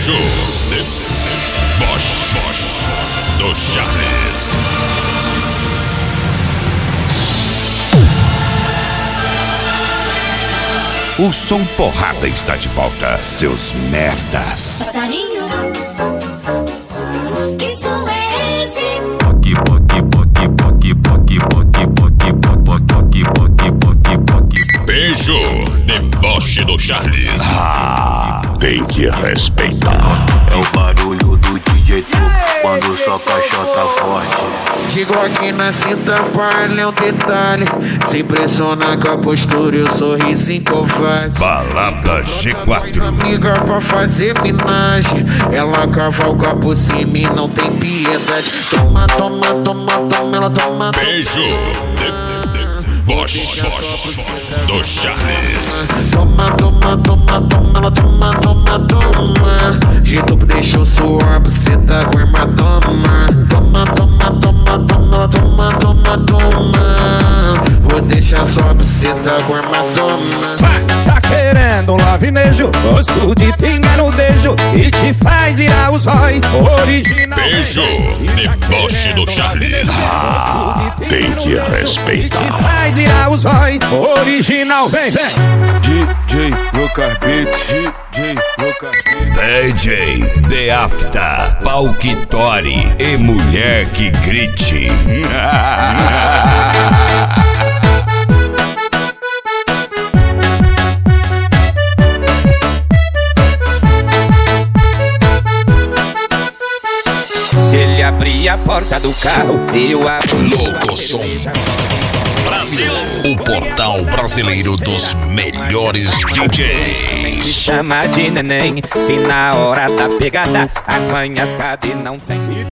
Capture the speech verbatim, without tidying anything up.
Beijo de Bosch do Charles. O Som Porrada está de volta, seus merdas. Passarinho, que som é esse? Poque, poque, poque, poque, poque, poque, poque, poque, poque, poque, poque, poque. Beijo de Bosch do Charles. Ah, tem que respeitar. É o barulho do D J Tu, quando sua caixota forte. Digo aqui na cinta, palha é um detalhe. Se impressiona com a postura e o sorriso covarde. Balada G quatro. Amiga pra fazer minagem, ela cavalga por cima e não tem piedade. Toma, toma, toma, toma, ela toma. Beijo de Bosch do Charles. Toma, toma, toma, toma, ela toma, toma, toma. De topo deixou suor, você tá com hematoma. Toma, toma, toma, toma, ela toma, toma, toma. Vou deixar só buceta com hematoma. Tá querendo um lavinejo, gosto de pinga no beijo e te faz virar os rói original. Beijo de Bosch do Charles. Ah, tem que respeitar. Te faz virar os rói original, vem, vem. D J Lucas Beat, D J Lucas Beat. D J The Afta, Palquitori e mulher que grite. Se ele abrir a porta do carro, eu abro. Louco Som Brasil, o portal brasileiro dos melhores D Me Js. chama de neném, se na hora da pegada as manhas cadê não tem.